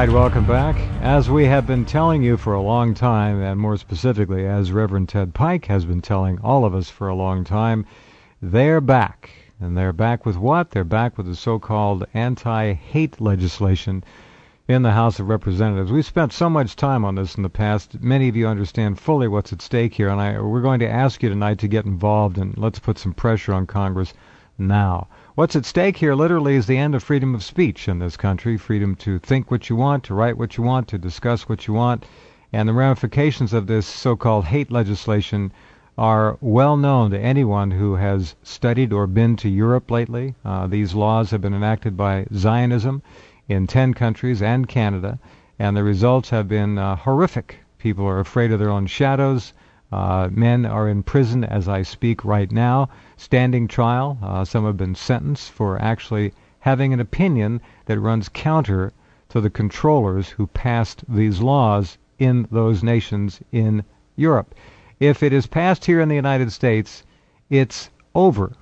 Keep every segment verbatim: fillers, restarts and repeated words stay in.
right, welcome back. As we have been telling you for a long time, and more specifically, as Reverend Ted Pike has been telling all of us for a long time, they're back. And they're back with what? They're back with the so-called anti-hate legislation in the House of Representatives. We've spent so much time on this in the past. Many of you understand fully what's at stake here, and I, we're going to ask you tonight to get involved, and let's put some pressure on Congress now. What's at stake here literally is the end of freedom of speech in this country, freedom to think what you want, to write what you want, to discuss what you want, and the ramifications of this so-called hate legislation are well known to anyone who has studied or been to Europe lately. Uh, these laws have been enacted by Zionism in ten countries and Canada, and the results have been uh, horrific. People are afraid of their own shadows. Uh, men are in prison as I speak right now, standing trial. Uh, some have been sentenced for actually having an opinion that runs counter to the controllers who passed these laws in those nations in Europe. If it is passed here in the United States, it's over.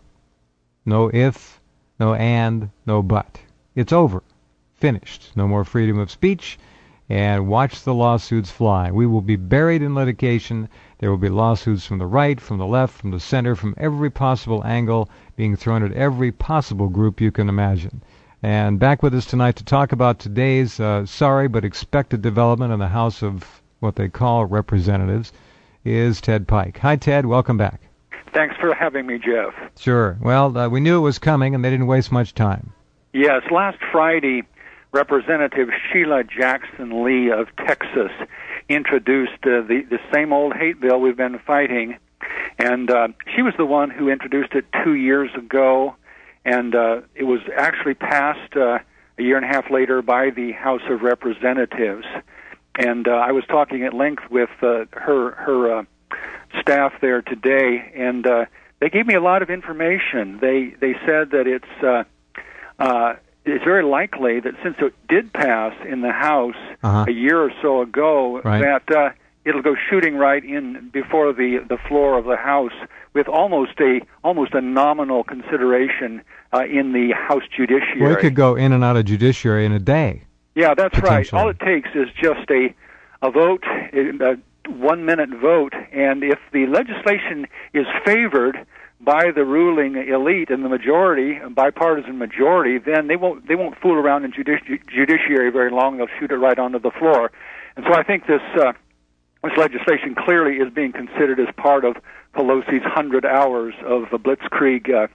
No if, no and, no but. It's over. Finished. No more freedom of speech. And watch the lawsuits fly. We will be buried in litigation. There will be lawsuits from the right, from the left, from the center, from every possible angle being thrown at every possible group you can imagine. And back with us tonight to talk about today's uh, sorry but expected development in the House of what they call Representatives is Ted Pike. Hi, Ted. Welcome back. Thanks for having me, Jeff. Sure. Well, uh, we knew it was coming, and they didn't waste much time. Yes, last Friday, Representative Sheila Jackson Lee of Texas introduced uh, the, the same old hate bill we've been fighting, and uh, she was the one who introduced it two years ago, and uh, it was actually passed uh, a year and a half later by the House of Representatives. And uh, I was talking at length with uh, her her uh, staff there today, and uh, they gave me a lot of information. They they said that it's uh, uh, it's very likely that since it did pass in the House uh-huh. a year or so ago, right. that uh, it'll go shooting right in before the, the floor of the House with almost a almost a nominal consideration uh, in the House Judiciary. Well, it could go in and out of Judiciary in a day. Yeah, that's right. All it takes is just a a vote, a one-minute vote, and if the legislation is favored by the ruling elite and the majority, a bipartisan majority, then they won't they won't fool around in judici- judiciary very long. They'll shoot it right onto the floor. And so I think this uh, this legislation clearly is being considered as part of Pelosi's hundred hours of the Blitzkrieg uh,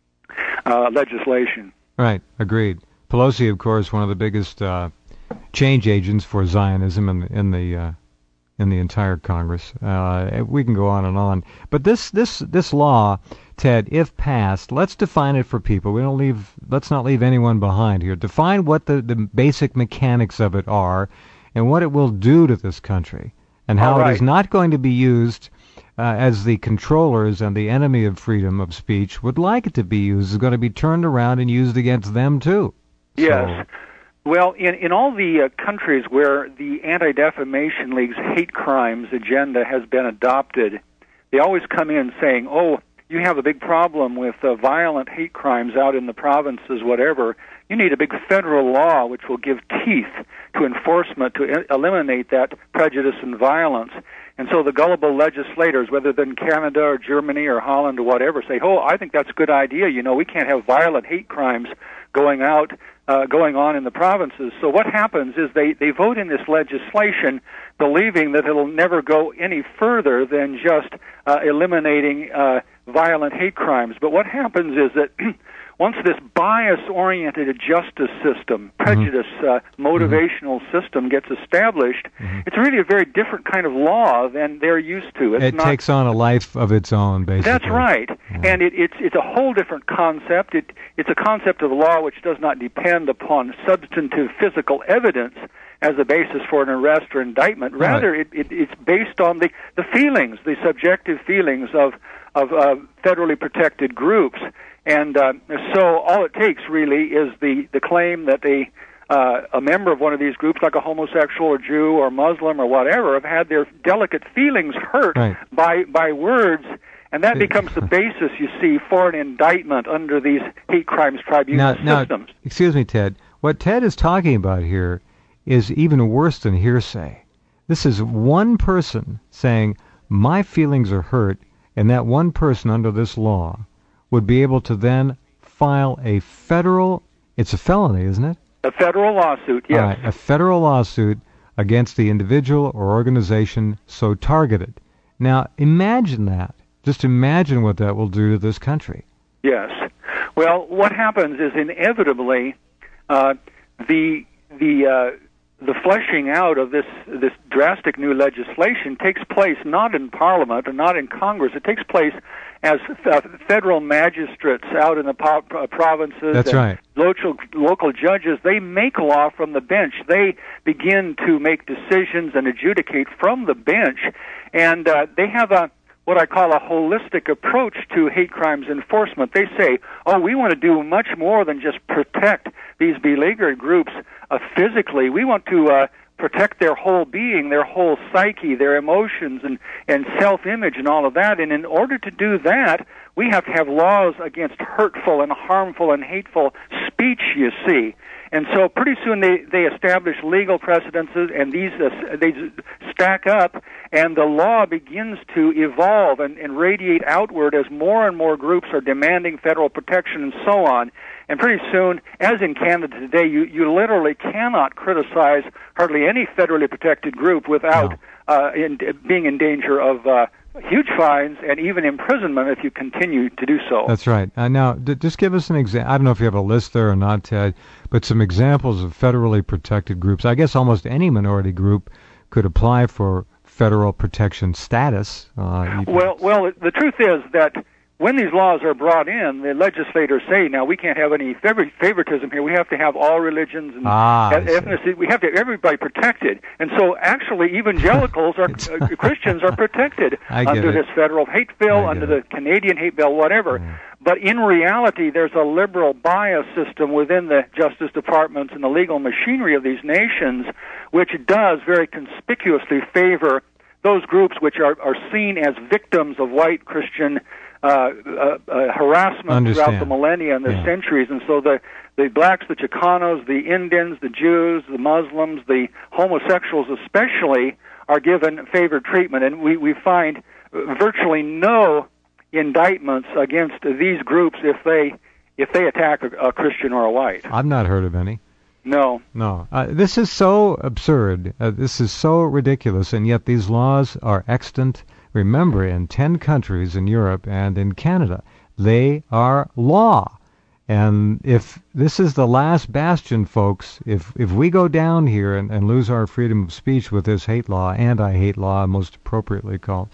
uh, legislation. Right, agreed. Pelosi, of course, one of the biggest uh, change agents for Zionism in the in the uh, in the entire Congress. Uh, we can go on and on, but this this this law, Ted, if passed, let's define it for people. We don't leave. Let's not leave anyone behind here. Define what the the basic mechanics of it are, and what it will do to this country, and how right. it is not going to be used uh, as the controllers and the enemy of freedom of speech would like it to be used. Is going to be turned around and used against them too. Yes. So, well, in, in all the uh, countries where the Anti-Defamation League's hate crimes agenda has been adopted, they always come in saying, oh, you have a big problem with uh, violent hate crimes out in the provinces, whatever. You need a big federal law which will give teeth to enforcement to e- eliminate that prejudice and violence. And so the gullible legislators, whether they're in Canada or Germany or Holland or whatever, say, oh, I think that's a good idea. You know, we can't have violent hate crimes going out, uh, going on in the provinces. So what happens is they, they vote in this legislation believing that it'll never go any further than just uh, eliminating uh, violent hate crimes. But what happens is that once this bias-oriented justice system, prejudice, uh, motivational mm-hmm. system gets established, mm-hmm. it's really a very different kind of law than they're used to. It's it not, takes on a life of its own, basically. That's right. Yeah. And it, it's it's a whole different concept. It, it's a concept of law which does not depend upon substantive physical evidence as a basis for an arrest or indictment. Rather, right. it, it, it's based on the, the feelings, the subjective feelings of, of uh, federally protected groups. And uh, so all it takes, really, is the, the claim that a, uh, a member of one of these groups, like a homosexual or Jew or Muslim or whatever, have had their delicate feelings hurt right. by, by words, and that becomes the basis, you see, for an indictment under these hate crimes tribunal now, systems. Now, excuse me, Ted. What Ted is talking about here is even worse than hearsay. This is one person saying, my feelings are hurt, and that one person under this law would be able to then file a federal, it's a felony, isn't it? A federal lawsuit, yes. All right, a federal lawsuit against the individual or organization so targeted. Now, imagine that. Just imagine what that will do to this country. Yes. Well, what happens is inevitably uh, the the uh, the fleshing out of this this drastic new legislation takes place not in Parliament or not in Congress. It takes place as uh, federal magistrates out in the po- uh, provinces. That's and right. Local local judges, they make law from the bench. They begin to make decisions and adjudicate from the bench, and uh, they have a what I call a holistic approach to hate crimes enforcement. They say, oh, we want to do much more than just protect these beleaguered groups uh, physically. We want to uh, protect their whole being, their whole psyche, their emotions, and, and self-image and all of that. And in order to do that, we have to have laws against hurtful and harmful and hateful speech, you see. And so pretty soon they, they establish legal precedences, and these uh, they stack up, and the law begins to evolve and, and radiate outward as more and more groups are demanding federal protection and so on. And pretty soon, as in Canada today, you, you literally cannot criticize hardly any federally protected group without no. uh, in, being in danger of uh, huge fines and even imprisonment if you continue to do so. That's right. Uh, now, d- just give us an example. I don't know if you have a list there or not, Ted, but some examples of federally protected groups. I guess almost any minority group could apply for federal protection status. Uh, well, well, the truth is that when these laws are brought in, the legislators say, now, we can't have any favor- favoritism here. We have to have all religions and ah, ethnicity. We have to have everybody protected. And so, actually, evangelicals are uh, Christians are protected under it. this federal hate bill, under it. the Canadian hate bill, whatever. Yeah. But in reality, there's a liberal bias system within the justice departments and the legal machinery of these nations, which does very conspicuously favor those groups which are, are seen as victims of white Christian Uh, uh, uh, harassment Understand. throughout the millennia and the yeah. centuries. And so the, the blacks, the Chicanos, the Indians, the Jews, the Muslims, the homosexuals especially are given favored treatment. And we, we find virtually no indictments against these groups if they if they attack a, a Christian or a white. I've not heard of any. No. No. Uh, this is so absurd. Uh, this is so ridiculous, and yet these laws are extant. Remember, in ten countries in Europe and in Canada, they are law. And if this is the last bastion, folks, if if we go down here and, and lose our freedom of speech with this hate law, anti-hate law, most appropriately called,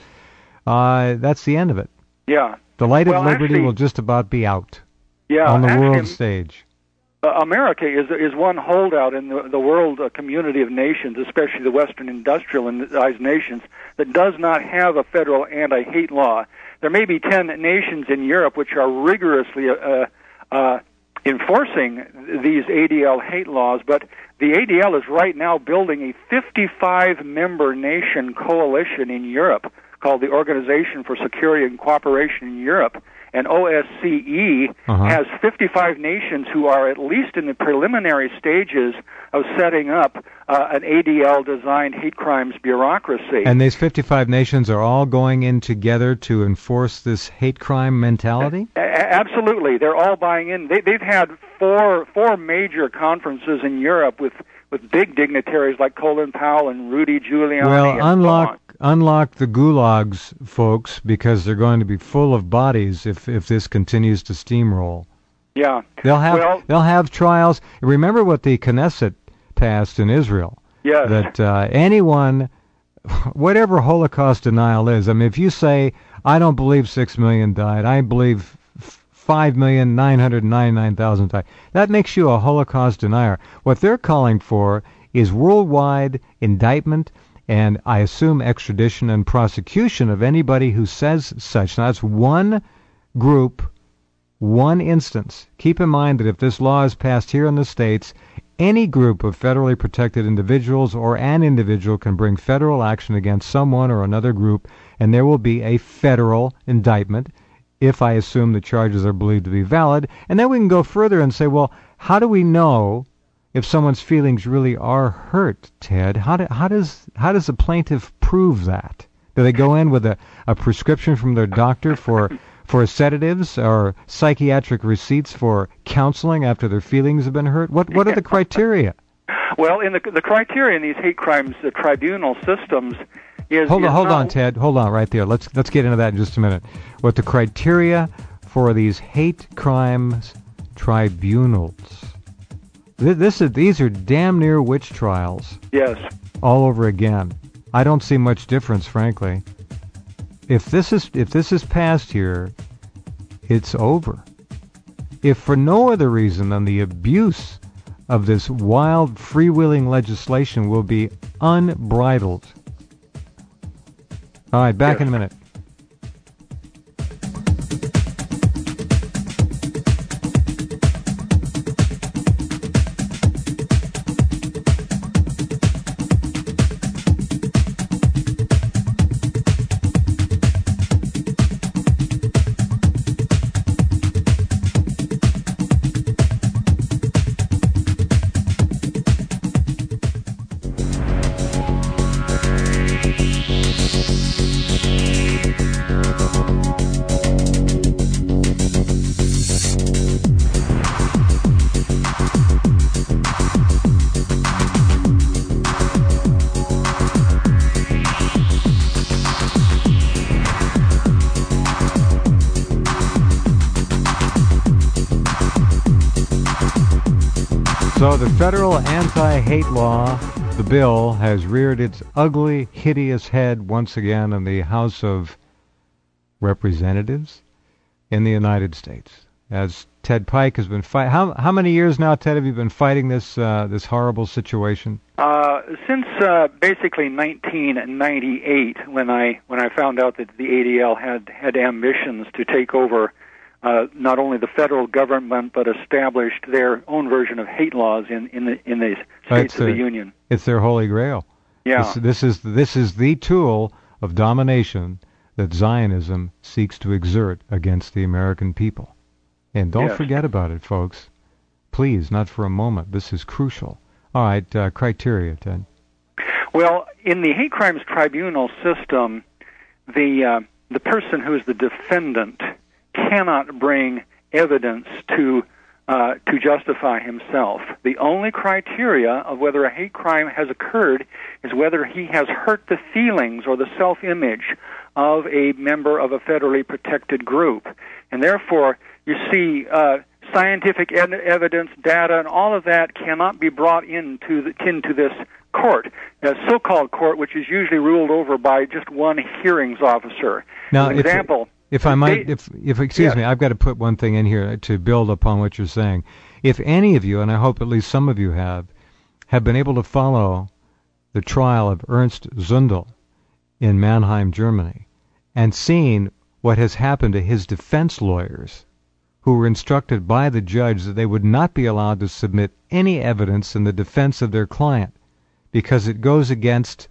uh, that's the end of it. Yeah. The light well, of liberty actually, will just about be out yeah, on the actually, world stage. Uh, America is is one holdout in the, the world uh, community of nations, especially the Western industrialized nations, that does not have a federal anti-hate law. There may be ten nations in Europe which are rigorously uh, uh, enforcing these A D L hate laws, but the A D L is right now building a fifty-five member nation coalition in Europe called the Organization for Security and Cooperation in Europe. And O S C E uh-huh. has fifty-five nations who are at least in the preliminary stages of setting up uh, an A D L-designed hate crimes bureaucracy. And these fifty-five nations are all going in together to enforce this hate crime mentality? A- absolutely. They're all buying in. They, they've had four four major conferences in Europe with, with big dignitaries like Colin Powell and Rudy Giuliani. Well, and unlock so on. unlock the gulags, folks, because they're going to be full of bodies if, if this continues to steamroll. Yeah. They'll have well, they'll have trials. Remember what the Knesset passed in Israel. Yes. That uh, anyone, whatever Holocaust denial is, I mean, if you say, I don't believe six million died, I believe five million nine hundred ninety-nine thousand died, that makes you a Holocaust denier. What they're calling for is worldwide indictment and I assume extradition and prosecution of anybody who says such. Now, that's one group, one instance. Keep in mind that if this law is passed here in the States, any group of federally protected individuals or an individual can bring federal action against someone or another group, and there will be a federal indictment if I assume the charges are believed to be valid. And then we can go further and say, well, how do we know if someone's feelings really are hurt, Ted? How, do, how does how does the plaintiff prove that? Do they go in with a, a prescription from their doctor for for sedatives or psychiatric receipts for counseling after their feelings have been hurt? What what are the criteria? Well, in the the criteria in these hate crimes uh, tribunal systems is hold on, is hold not, on, Ted, hold on, right there. Let's let's get into that in just a minute. What the criteria for these hate crimes tribunals? This, this is these are damn near witch trials. Yes. All over again. I don't see much difference, frankly. If this is if this is passed here, it's over. If for no other reason than the abuse of this wild, freewheeling legislation will be unbridled. All right, back yes. in a minute. So the federal anti-hate law, the bill, has reared its ugly, hideous head once again in the House of Representatives in the United States. As Ted Pike has been fighting, how how many years now, Ted, have you been fighting this uh, this horrible situation? Uh, since uh, basically nineteen ninety-eight, when I when I found out that the A D L had had ambitions to take over Uh, not only the federal government, but established their own version of hate laws in, in the in the states That's of the a, Union. It's their holy grail. Yeah. This, this is this is the tool of domination that Zionism seeks to exert against the American people. And don't yes. forget about it, folks. Please, not for a moment. This is crucial. All right, uh, criteria, Ted. Well, in the hate crimes tribunal system, the uh, the person who is the defendant cannot bring evidence to uh, to justify himself. The only criteria of whether a hate crime has occurred is whether he has hurt the feelings or the self-image of a member of a federally protected group. And therefore, you see, uh, scientific ed- evidence, data, and all of that cannot be brought into the, into this court, a so-called court, which is usually ruled over by just one hearings officer. Now, As an example. If I might, if, if excuse yes. me, I've got to put one thing in here to build upon what you're saying. If any of you, and I hope at least some of you have, have been able to follow the trial of Ernst Zundel in Mannheim, Germany, and seen what has happened to his defense lawyers, who were instructed by the judge that they would not be allowed to submit any evidence in the defense of their client, because it goes against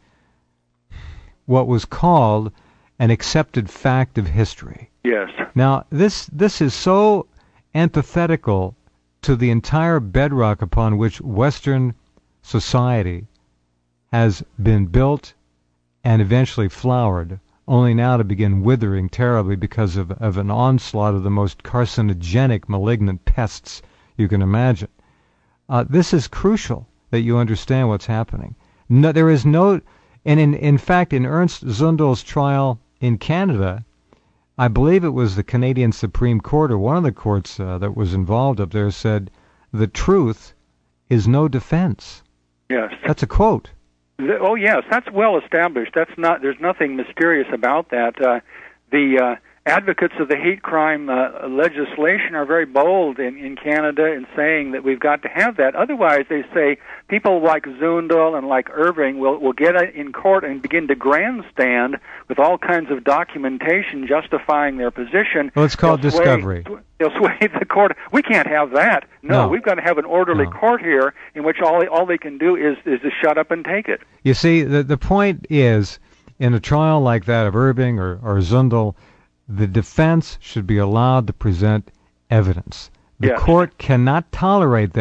what was called an accepted fact of history. Yes. Now, this this is so antithetical to the entire bedrock upon which Western society has been built and eventually flowered, only now to begin withering terribly because of, of an onslaught of the most carcinogenic, malignant pests you can imagine. Uh, this is crucial that you understand what's happening. No, there is no, and in, in fact, in Ernst Zundel's trial in Canada, I believe it was the Canadian Supreme Court or one of the courts uh, that was involved up there said, the truth is no defense. Yes. That's a quote. The, oh, yes, that's well established. That's not. There's nothing mysterious about that. Uh, the uh, advocates of the hate crime uh, legislation are very bold in, in Canada in saying that we've got to have that. Otherwise, they say people like Zundel and like Irving will, will get in court and begin to grandstand with all kinds of documentation justifying their position. Well, it's called they'll discovery. Sway, they'll sway the court. We can't have that. No, no. We've got to have an orderly no. court here in which all all they can do is, is to shut up and take it. You see, the, the point is, in a trial like that of Irving or, or Zundel, the defense should be allowed to present evidence. The yes. court cannot tolerate that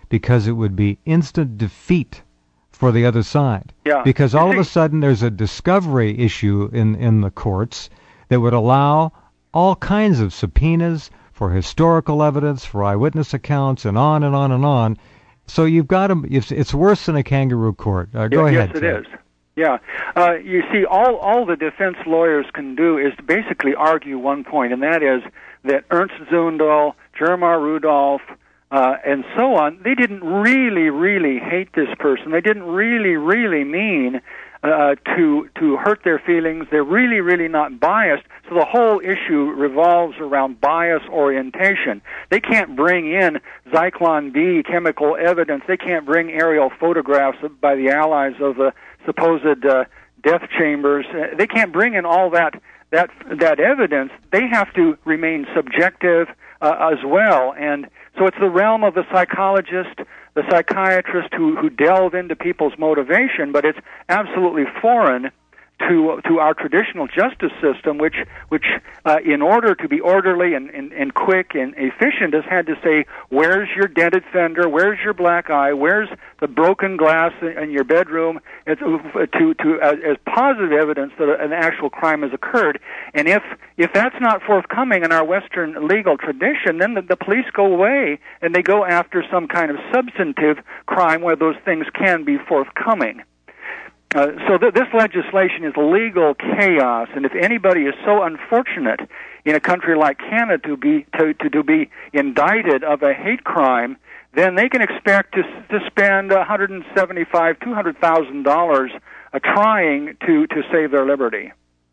because it would be instant defeat for the other side. Yeah. Because all of a sudden there's a discovery issue in, in the courts that would allow all kinds of subpoenas for historical evidence, for eyewitness accounts, and on and on and on. So you've got to, it's, it's worse than a kangaroo court. Uh, go yeah, ahead. Yes, it Ted. is. Yeah. Uh, you see, all, all the defense lawyers can do is to basically argue one point, and that is that Ernst Zundel, Jermar Rudolph, uh, and so on, they didn't really, really hate this person. They didn't really, really mean uh, to to hurt their feelings. They're really, really not biased. So the whole issue revolves around bias orientation. They can't bring in Zyklon B chemical evidence. They can't bring aerial photographs by the allies of the supposed uh, death chambers. Uh, they can't bring in all that that that evidence. They have to remain subjective uh, as well. And so it's the realm of the psychologist, the psychiatrist who, who delve into people's motivation, but it's absolutely foreign to to our traditional justice system, which which uh, in order to be orderly and, and, and quick and efficient has had to say, where's your dented fender, where's your black eye, where's the broken glass in your bedroom, it's, uh, to to uh, as positive evidence that an actual crime has occurred. And if if that's not forthcoming in our Western legal tradition, then the, the police go away and they go after some kind of substantive crime where those things can be forthcoming. Uh, so th- this legislation is legal chaos, and if anybody is so unfortunate in a country like Canada to be to, to, to be indicted of a hate crime, then they can expect to to spend one hundred seventy-five, two hundred thousand dollars uh, trying to to save their liberty.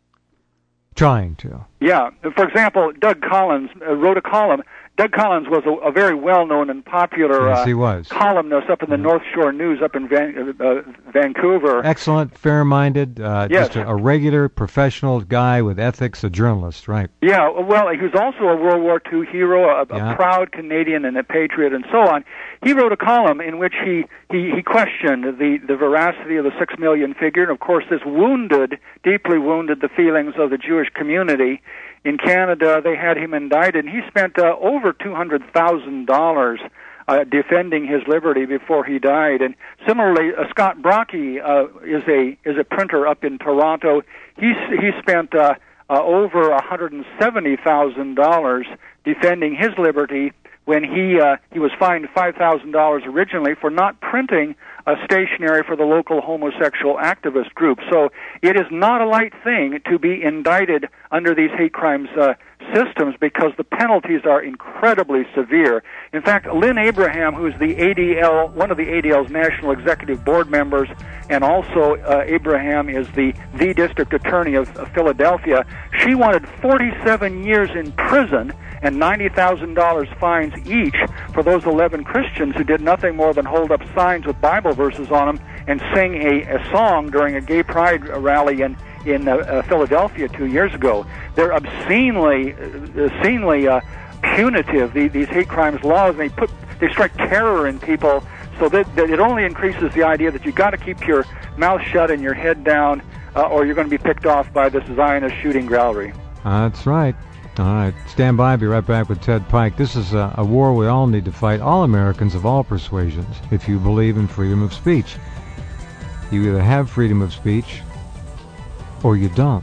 Trying to. Yeah. For example, Doug Collins uh, wrote a column. Doug Collins was a, a very well-known and popular yes, uh, he was. columnist up in the mm-hmm. North Shore News up in Van, uh, Vancouver. Excellent, fair-minded, uh, yes. just a, a regular professional guy with ethics, a journalist, right? Yeah, well, he was also a World War Two hero, a, a yeah. proud Canadian and a patriot and so on. He wrote a column in which he, he, he questioned the, the veracity of the six million figure, and of course this wounded, deeply wounded the feelings of the Jewish community. In Canada, they had him indicted, and he spent uh, over two hundred thousand dollars uh, defending his liberty before he died. And similarly, uh, Scott Brocky uh, is a is a printer up in Toronto. He he spent uh, uh, over one hundred seventy thousand dollars defending his liberty when he uh, he was fined five thousand dollars originally for not printing a stationery for the local homosexual activist group. So it is not a light thing to be indicted under these hate crimes uh, systems because the penalties are incredibly severe. In fact, Lynn Abraham, who's the A D L, one of the A D L's national executive board members, and also uh, Abraham is the, the district attorney of, of Philadelphia, she wanted forty-seven years in prison and ninety thousand dollars fines each for those eleven Christians who did nothing more than hold up signs with Bible verses on them and sing a, a song during a gay pride rally in in uh, uh, Philadelphia two years ago. They're obscenely, uh, obscenely uh, punitive. The, these hate crimes laws, and they put they strike terror in people, so that, that it only increases the idea that you've got to keep your mouth shut and your head down, uh, or you're going to be picked off by this Zionist shooting gallery. That's right. All right, stand by. I'll be right back with Ted Pike. This is a, a war we all need to fight, all Americans of all persuasions, if you believe in freedom of speech. You either have freedom of speech or you don't.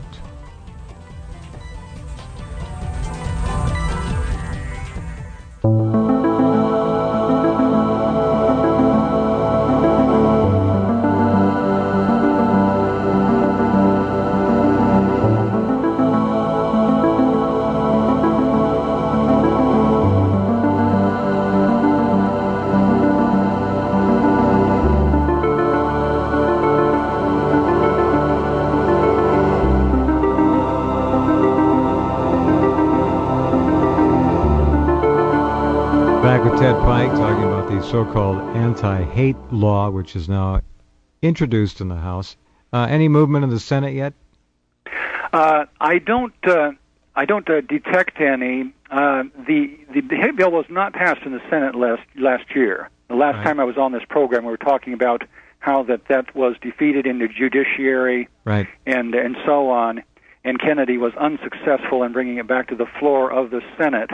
Ted Pike talking about the so-called anti-hate law, which is now introduced in the House. Uh, any movement in the Senate yet? Uh, I don't. Uh, I don't uh, detect any. Uh, the the hate bill was not passed in the Senate last last year. The last right. time I was on this program, we were talking about how that that was defeated in the judiciary, right, and and so on. And Kennedy was unsuccessful in bringing it back to the floor of the Senate.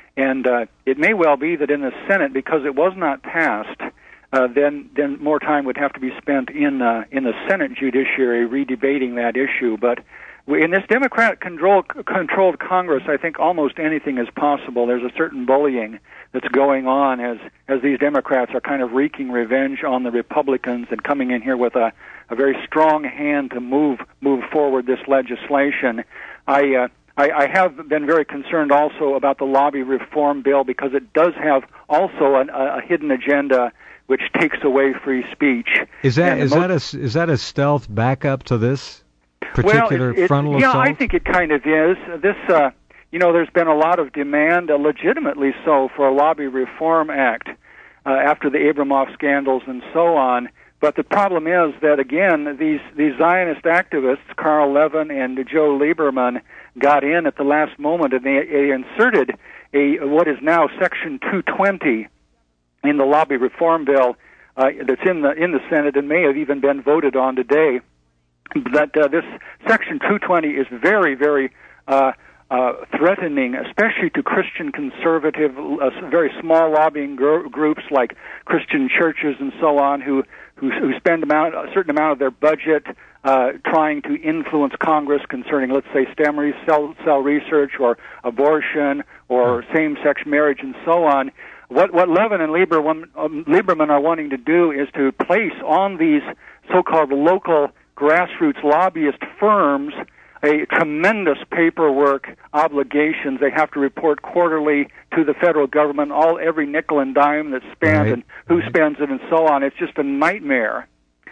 And uh, it may well be that in the Senate, because it was not passed, uh, then then more time would have to be spent in uh, in the Senate judiciary redebating that issue. But in this Democrat-controlled controlled Congress, I think almost anything is possible. There's a certain bullying that's going on as as these Democrats are kind of wreaking revenge on the Republicans and coming in here with a, a very strong hand to move move forward this legislation. I, uh, I I have been very concerned also about the lobby reform bill because it does have also an, a hidden agenda which takes away free speech. Is that is most, that a is that a stealth backup to this particular well, it, frontal it, yeah, assault? I think it kind of is. This, uh, you know, there's been a lot of demand, uh, legitimately so, for a lobby reform act uh, after the Abramoff scandals and so on. But the problem is that, again, these, these Zionist activists, Carl Levin and Joe Lieberman, got in at the last moment, and they, they inserted a what is now Section two twenty in the lobby reform bill uh, that's in the in the Senate and may have even been voted on today. That uh, this Section two twenty is very, very uh, uh, threatening, especially to Christian conservative, uh, very small lobbying gr- groups like Christian churches and so on, who who, who spend amount, a certain amount of their budget uh, trying to influence Congress concerning, let's say, stem re- cell, cell research or abortion or same-sex marriage and so on. What what Levin and Lieberman, um, Lieberman are wanting to do is to place on these so-called local grassroots lobbyist firms a tremendous paperwork obligations. They have to report quarterly to the federal government, all every nickel and dime that's spent right. and who spends it and so on. It's just a nightmare.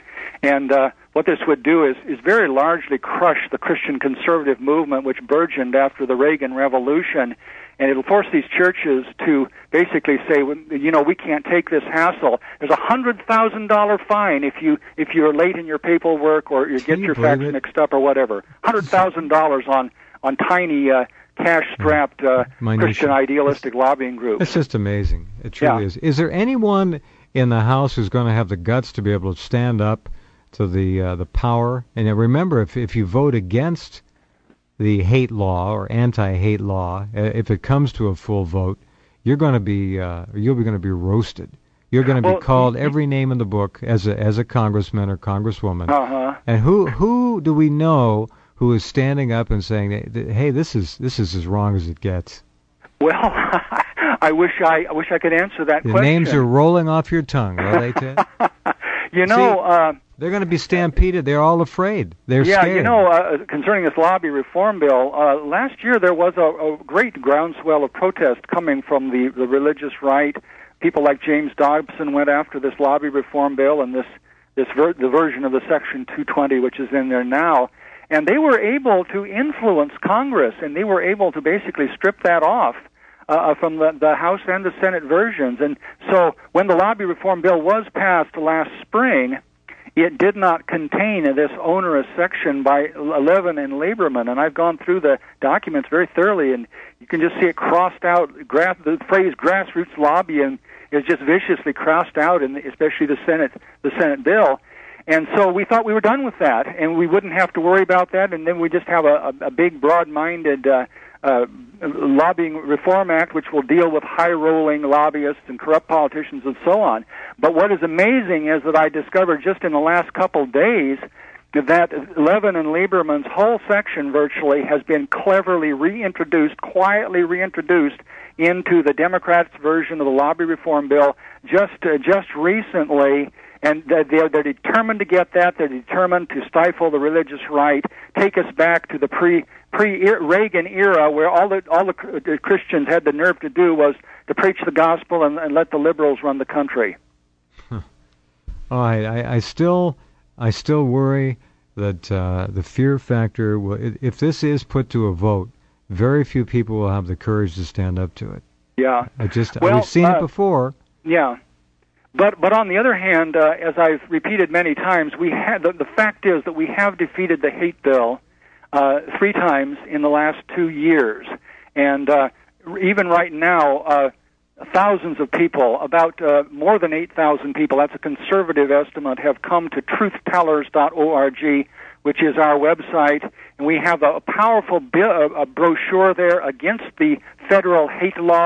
And uh, what this would do is, is very largely crush the Christian conservative movement, which burgeoned after the Reagan Revolution. And it'll force these churches to basically say, you know, we can't take this hassle. There's a hundred thousand dollar fine if you if you're late in your paperwork or you get you your facts it? mixed up or whatever. Hundred thousand dollars on on tiny uh, cash-strapped uh, Christian idealistic lobbying groups. It's just amazing. It truly yeah. is. Is there anyone in the House who's going to have the guts to be able to stand up to the uh, the power? And remember, if if you vote against the hate law or anti-hate law, if it comes to a full vote, you're going to be uh, you're going to be roasted. You're going to be well, called he, every name in the book as a as a congressman or congresswoman. Uh-huh. And who who do we know who is standing up and saying, "Hey, this is this is as wrong as it gets"? Well, I wish I, I wish I could answer that the question. The names are rolling off your tongue, are they, Ted? you know. See, uh, they're going to be stampeded. They're all afraid. They're yeah, scared. you know, uh, concerning this lobby reform bill, uh, last year there was a, a great groundswell of protest coming from the, the religious right. People like James Dobson went after this lobby reform bill and this this ver- the version of the Section two twenty, which is in there now. And they were able to influence Congress, and they were able to basically strip that off uh, from the, the House and the Senate versions. And so when the lobby reform bill was passed last spring, it did not contain this onerous section by Levin and Lieberman, and I've gone through the documents very thoroughly, and you can just see it crossed out. Grass, the phrase "grassroots lobbying" is just viciously crossed out, in the, especially the Senate, the Senate bill. And so we thought we were done with that, and we wouldn't have to worry about that, and then we just have a, a, a big, broad-minded uh, uh, lobbying reform act, which will deal with high-rolling lobbyists and corrupt politicians and so on. But what is amazing is that I discovered just in the last couple days that Levin and Lieberman's whole section virtually has been cleverly reintroduced, quietly reintroduced into the Democrats' version of the lobby reform bill just uh, just recently. And they're, they're determined to get that. They're determined to stifle the religious right, take us back to the pre pre Reagan era, where all the all the, the Christians had the nerve to do was to preach the gospel and, and let the liberals run the country. Huh. All right, I, I still I still worry that uh, the fear factor will, if this is put to a vote, very few people will have the courage to stand up to it. Yeah, I just well, we've seen uh, it before. Yeah. But but on the other hand, uh, as I've repeated many times, we had the, the fact is that we have defeated the hate bill uh, three times in the last two years, and uh, even right now, uh, thousands of people, about uh, more than eight thousand people, that's a conservative estimate, have come to truth tellers dot org, which is our website, and we have a powerful bi- a brochure there against the federal hate law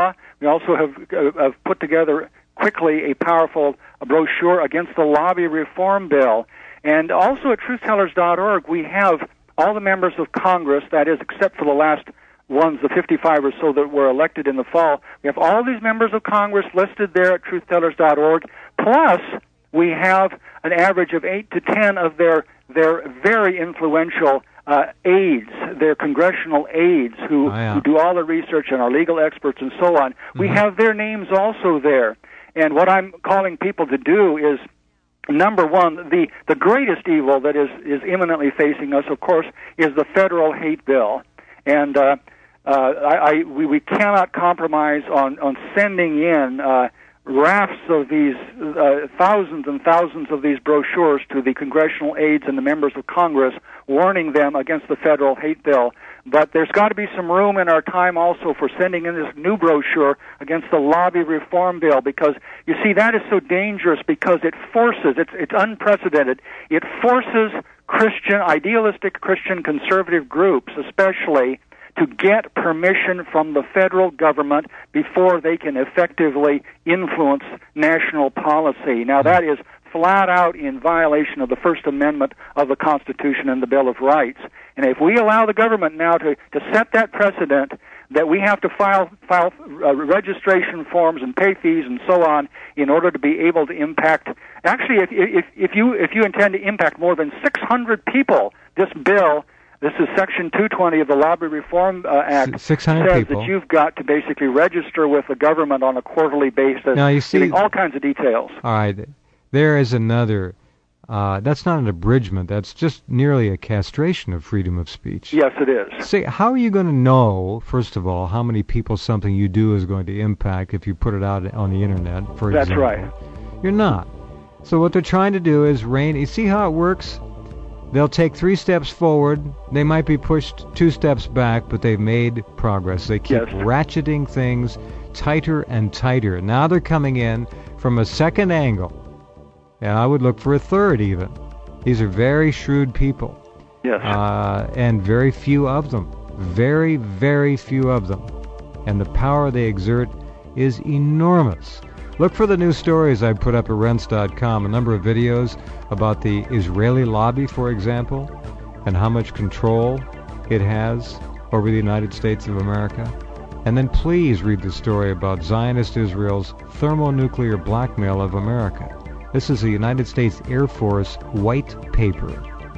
We also have, uh, have put together quickly a powerful brochure against the lobby reform bill. And also at truth tellers dot org, we have all the members of Congress, that is, except for the last ones, the fifty-five or so that were elected in the fall. We have all these members of Congress listed there at truth tellers dot org. Plus, we have an average of eight to ten of their their very influential uh, aides, their congressional aides, who, oh, yeah. who do all the research and are legal experts and so on. Mm-hmm. We have their names also there. And what I'm calling people to do is, number one, the, the greatest evil that is, is imminently facing us, of course, is the federal hate bill. And uh, uh, I, I, we, we cannot compromise on, on sending in uh, rafts of these, uh, thousands and thousands of these brochures to the congressional aides and the members of Congress, warning them against the federal hate bill. But there's got to be some room in our time also for sending in this new brochure against the lobby reform bill, because, you see, that is so dangerous because it forces, it's, it's unprecedented, it forces Christian, idealistic Christian conservative groups especially, to get permission from the federal government before they can effectively influence national policy. Now, that is flat out in violation of the First Amendment of the Constitution and the Bill of Rights. And if we allow the government now to, to set that precedent that we have to file file uh, registration forms and pay fees and so on in order to be able to impact, actually, if, if, if you if you intend to impact more than six hundred people, this bill, this is Section two twenty of the Lobby Reform uh, Act, six hundred says people. that you've got to basically register with the government on a quarterly basis, now, you see, giving all kinds of details. All right. There is another, uh, that's not an abridgment, that's just nearly a castration of freedom of speech. Yes, it is. See, how are you going to know, first of all, how many people something you do is going to impact if you put it out on the internet, for That's example? right. You're not. So what they're trying to do is rein, you see how it works? They'll take three steps forward, they might be pushed two steps back, but they've made progress. They keep Yes. ratcheting things tighter and tighter. Now they're coming in from a second angle. And I would look for a third even. These are very shrewd people. Yes. Uh, and very few of them. Very, very few of them. And the power they exert is enormous. Look for the new stories I put up at rense dot com, a number of videos about the Israeli lobby, for example, and how much control it has over the United States of America. And then please read the story about Zionist Israel's thermonuclear blackmail of America. This is the United States Air Force white paper.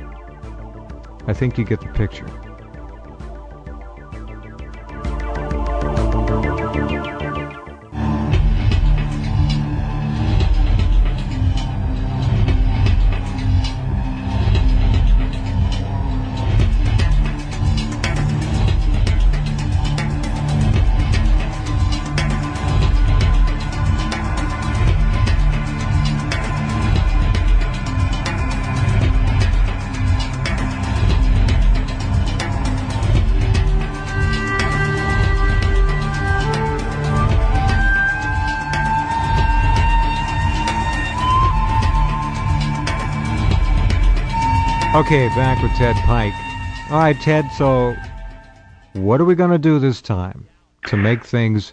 I think you get the picture. Okay, back with Ted Pike. All right, Ted, so what are we going to do this time to make things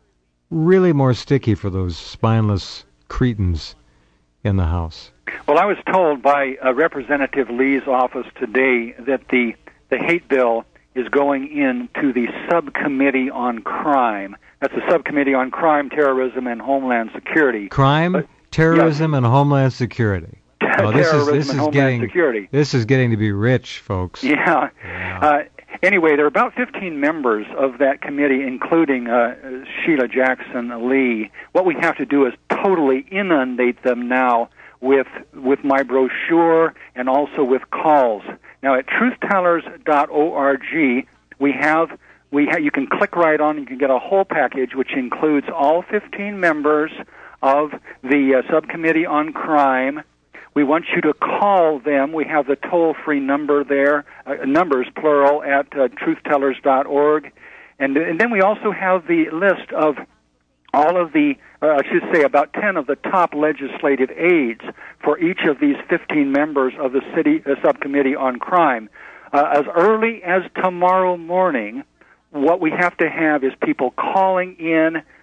really more sticky for those spineless cretins in the House? Well, I was told by uh, Representative Lee's office today that the, the hate bill is going into the Subcommittee on Crime. That's the Subcommittee on Crime, Terrorism, and Homeland Security. Crime, uh, terrorism, yes. and Homeland Security. Oh, this is this is getting Security. This is getting to be rich, folks. Yeah. yeah. Uh, anyway, there are about fifteen members of that committee, including uh, Sheila Jackson Lee. What we have to do is totally inundate them now with with my brochure and also with calls. Now at truth tellers dot org, we have we ha- you can click right on. You can get a whole package which includes all fifteen members of the uh, subcommittee on crime. We want you to call them. We have the toll-free number there, uh, numbers plural, at uh, truth tellers dot org. And, and then we also have the list of all of the, uh, I should say about ten of the top legislative aides for each of these fifteen members of the city uh, subcommittee on crime. Uh, as early as tomorrow morning, what we have to have is people calling in,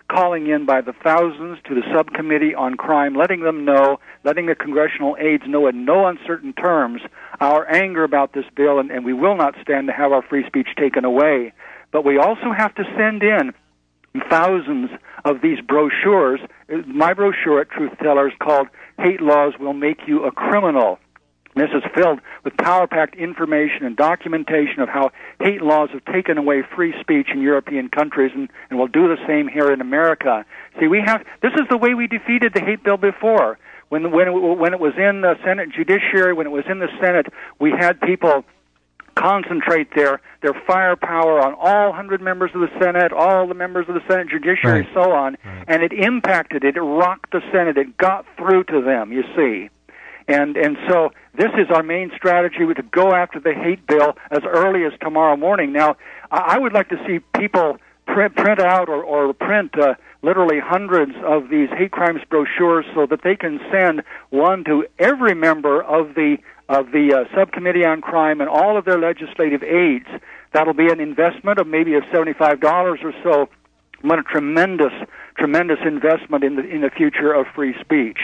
calling in by the thousands to the subcommittee on crime, letting them know, letting the congressional aides know in no uncertain terms our anger about this bill, and, and we will not stand to have our free speech taken away. But we also have to send in thousands of these brochures. My brochure at Truth Tellers called Hate Laws Will Make You a Criminal. This is filled with power-packed information and documentation of how hate laws have taken away free speech in European countries, and, and will do the same here in America. See, we have this is the way we defeated the hate bill before. When when it, when it was in the Senate Judiciary, when it was in the Senate, we had people concentrate their their firepower on all one hundred members of the Senate, all the members of the Senate Judiciary, right. so on, right. and it impacted it. It rocked the Senate. It got through to them, you see. And and so this is our main strategy, to go after the hate bill as early as tomorrow morning. Now, I would like to see people print, print out or, or print uh, literally hundreds of these hate crimes brochures so that they can send one to every member of the of the uh, subcommittee on crime and all of their legislative aides. That'll be an investment of maybe of seventy-five dollars or so, but a tremendous, tremendous investment in the in the future of free speech.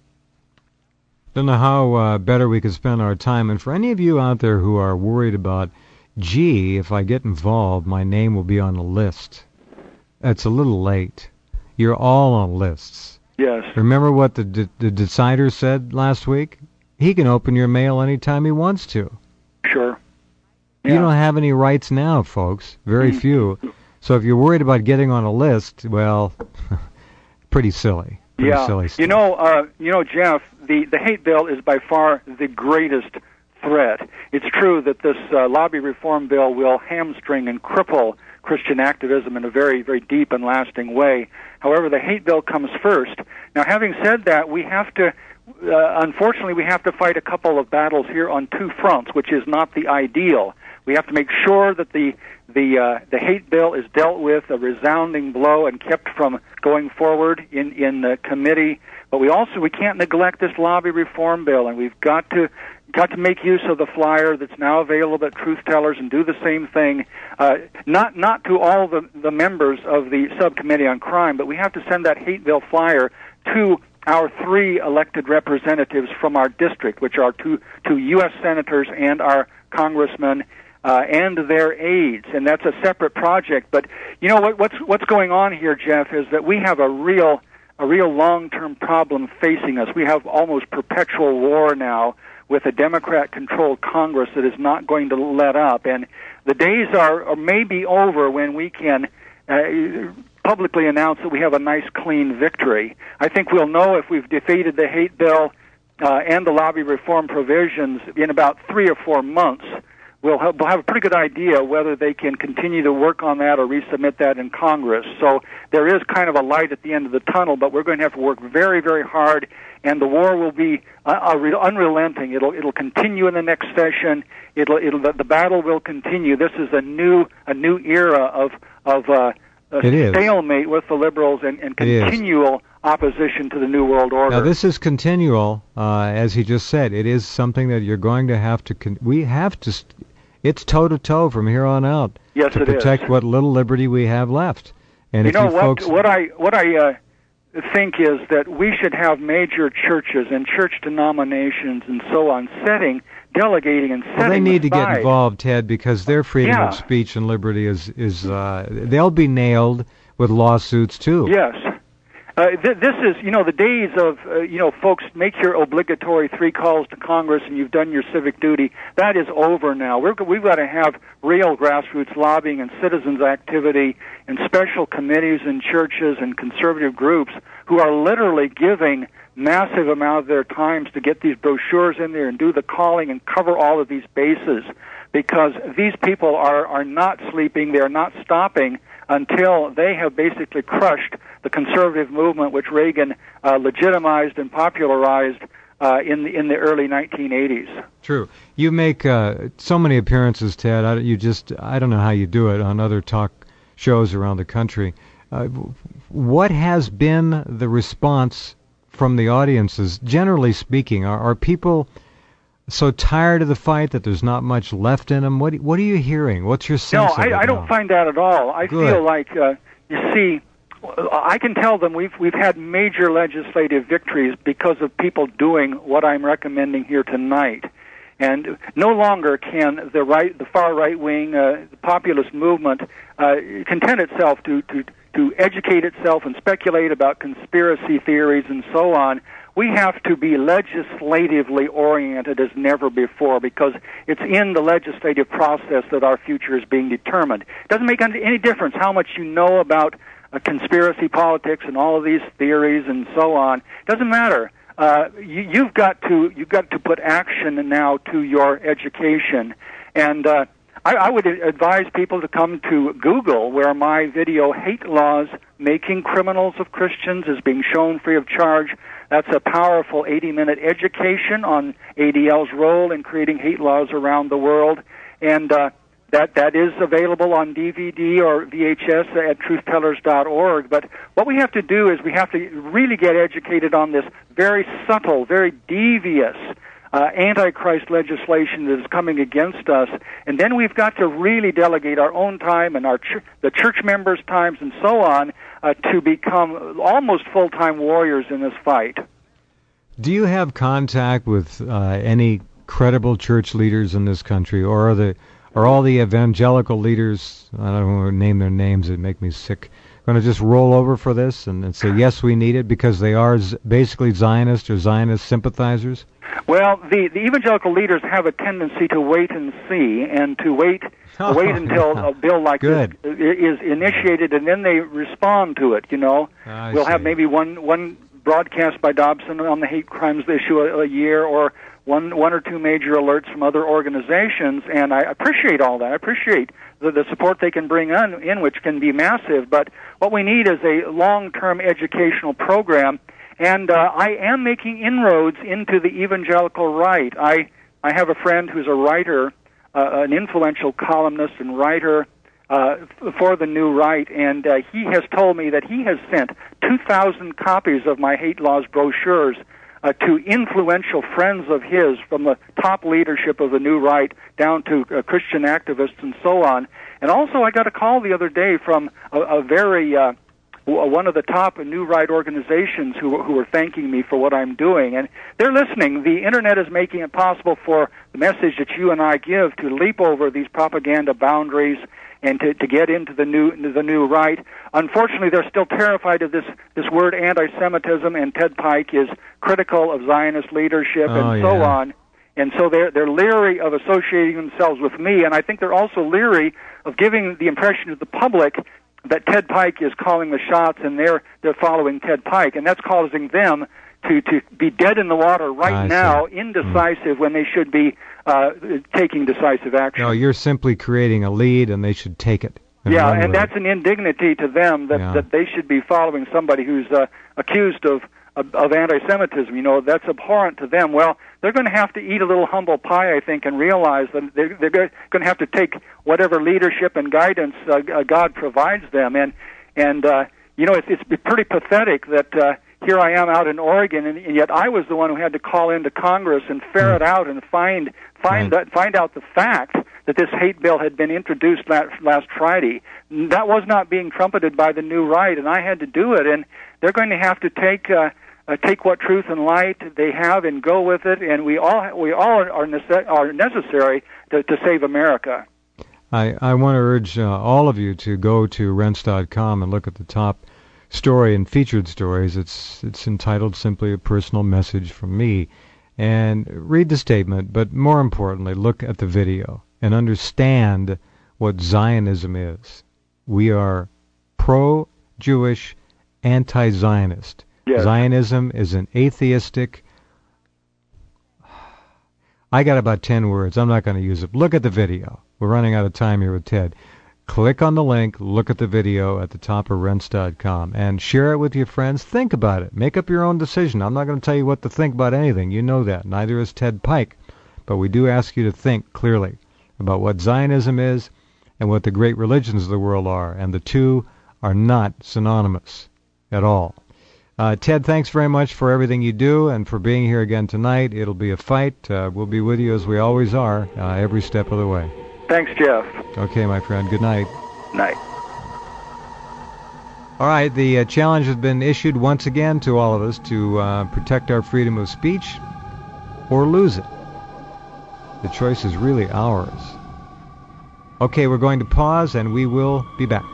Don't know how uh, better we could spend our time. And for any of you out there who are worried about, gee, if I get involved, my name will be on a list. It's a little late. You're all on lists. Yes. Remember what the de- the decider said last week? He can open your mail anytime he wants to. Sure. Yeah. You don't have any rights now, folks. Very mm-hmm. few. So if you're worried about getting on a list, well, pretty silly. Pretty yeah. silly stuff. You know, uh, you know, Jeff, the, the hate bill is by far the greatest threat. It's true that this uh, lobby reform bill will hamstring and cripple Christian activism in a very, very deep and lasting way. However, the hate bill comes first. Now, having said that, we have to, uh, unfortunately, we have to fight a couple of battles here on two fronts, which is not the ideal. We have to make sure that the the uh, the hate bill is dealt with a resounding blow and kept from going forward in in the committee. But we also we can't neglect this lobby reform bill, and we've got to got to make use of the flyer that's now available at Truth Tellers and do the same thing. Uh, not not to all the the members of the subcommittee on crime, but we have to send that hate bill flyer to our three elected representatives from our district, which are two two U S senators and our congressmen. Uh, and their aides, and that's a separate project. But you know what, what's what's going on here, Jeff, is that we have a real a real long-term problem facing us. We have almost perpetual war now with a Democrat-controlled Congress that is not going to let up, and the days are, are maybe over when we can uh, publicly announce that we have a nice, clean victory. I think we'll know if we've defeated the hate bill uh, and the lobby reform provisions in about three or four months. We'll have, we'll have a pretty good idea whether they can continue to work on that or resubmit that in Congress. So there is kind of a light at the end of the tunnel, but we're going to have to work very, very hard, and the war will be uh, unrelenting. It'll it'll continue in the next session. It'll it'll the, the battle will continue. This is a new a new era of of uh, a stalemate with the liberals and, and continual opposition to the New World Order. Now, this is continual, uh, as he just said. It is something that you're going to have to. Con- we have to. St- It's toe-to-toe from here on out yes, to it protect is. what little liberty we have left. And you if know you what? folks... What I what I uh, think is that we should have major churches and church denominations and so on setting, delegating, and setting. Well, they need aside. to get involved, Ted, because their freedom yeah. of speech and liberty is is uh, they'll be nailed with lawsuits too. Yes. Uh, th- this is, you know, the days of, uh, you know, folks make your obligatory three calls to Congress and you've done your civic duty. That is over now. We're, we've got to have real grassroots lobbying and citizens activity and special committees in churches and conservative groups who are literally giving massive amount of their times to get these brochures in there and do the calling and cover all of these bases, because these people are, are not sleeping, they're not stopping until they have basically crushed the conservative movement which Reagan uh, legitimized and popularized uh, in the in the early nineteen eighties. True. You make uh, so many appearances, Ted. I, you just I don't know how you do it on other talk shows around the country. Uh, what has been the response from the audiences, generally speaking? Are, are people so tired of the fight that there's not much left in them? What What are you hearing? What's your sense no, of it I, I don't now? find that at all. I Good. feel like, uh, you see, I can tell them we've we've had major legislative victories because of people doing what I'm recommending here tonight. And no longer can the right, the far right wing, uh, the populist movement uh, content itself to, to to educate itself and speculate about conspiracy theories and so on. We have to be legislatively oriented as never before, because it's in the legislative process that our future is being determined. It doesn't make any difference how much you know about uh, conspiracy politics and all of these theories and so on. It doesn't matter. Uh, you, you've got to you've got to put action now to your education, and uh, I, I would advise people to come to Google, where my video "Hate Laws: Making Criminals of Christians" is being shown free of charge. That's a powerful eighty-minute education on A D L's role in creating hate laws around the world, and uh, that that is available on D V D or V H S at truth tellers dot org. But what we have to do is we have to really get educated on this very subtle, very devious uh, antichrist legislation that is coming against us, and then we've got to really delegate our own time and our ch- the church members' times and so on uh, to become almost full-time warriors in this fight. Do you have contact with uh, any credible church leaders in this country, or are the are all the evangelical leaders, I don't want to name their names, it'd make me sick, going to just roll over for this and, and say, yes, we need it, because they are z- basically Zionists or Zionist sympathizers? Well, the, the evangelical leaders have a tendency to wait and see, and to wait Oh, wait until yeah. a bill like Good. this is initiated, and then they respond to it, you know. I we'll see. have maybe one one broadcast by Dobson on the hate crimes issue a, a year, or one one or two major alerts from other organizations, and I appreciate all that. I appreciate the, the support they can bring on, in, which can be massive, but what we need is a long-term educational program, and uh, I am making inroads into the evangelical right. I, I have a friend who's a writer, uh, an influential columnist and writer uh, f- for the New Right, and uh, he has told me that he has sent two thousand copies of my hate laws brochures Uh, to influential friends of his, from the top leadership of the New Right down to uh, Christian activists and so on. And also, I got a call the other day from a, a very uh, w- one of the top New Right organizations who who were thanking me for what I'm doing, and they're listening. The internet is making it possible for the message that you and I give to leap over these propaganda boundaries and to, to get into the new the new right. Unfortunately, they're still terrified of this this word anti-Semitism, and Ted Pike is critical of Zionist leadership Oh, and so yeah. on. And so they're they're leery of associating themselves with me, and I think they're also leery of giving the impression to the public that Ted Pike is calling the shots, and they're they're following Ted Pike, and that's causing them to to be dead in the water right I now, see. indecisive, when they should be uh, taking decisive action. No, you're simply creating a lead, and they should take it. Yeah, run and with that's it. an indignity to them that, Yeah. that they should be following somebody who's uh, accused of, of of anti-Semitism. You know, that's abhorrent to them. Well, they're going to have to eat a little humble pie, I think, and realize that they're, they're going to have to take whatever leadership and guidance uh, uh, God provides them. And and uh, you know, it's it's pretty pathetic that uh, here I am out in Oregon, and, and yet I was the one who had to call into Congress and ferret Mm. out and find find Right. that, find out the fact that this hate bill had been introduced last, last Friday. That was not being trumpeted by the New Right, and I had to do it. And they're going to have to take uh, uh, take what truth and light they have and go with it. And we all we all are nece- are necessary to, to save America. I, I want to urge uh, all of you to go to rense dot com and look at the top story and featured stories. It's it's entitled simply "A Personal Message from Me," and read the statement, but more importantly, look at the video and understand what Zionism is. We are pro-Jewish, anti-Zionist. Yes. Zionism is an atheistic... I got about ten words. I'm not going to use it. Look at the video. We're running out of time here with Ted. Click on the link, look at the video at the top of rense dot com, and share it with your friends. Think about it. Make up your own decision. I'm not going to tell you what to think about anything. You know that. Neither is Ted Pike. But we do ask you to think clearly about what Zionism is and what the great religions of the world are, and the two are not synonymous at all. Uh, Ted, thanks very much for everything you do and for being here again tonight. It'll be a fight. Uh, we'll be with you as we always are, uh, every step of the way. Thanks, Jeff. Okay, my friend. Good night. Night. All right, the uh, challenge has been issued once again to all of us to uh, protect our freedom of speech or lose it. The choice is really ours. Okay, we're going to pause and we will be back.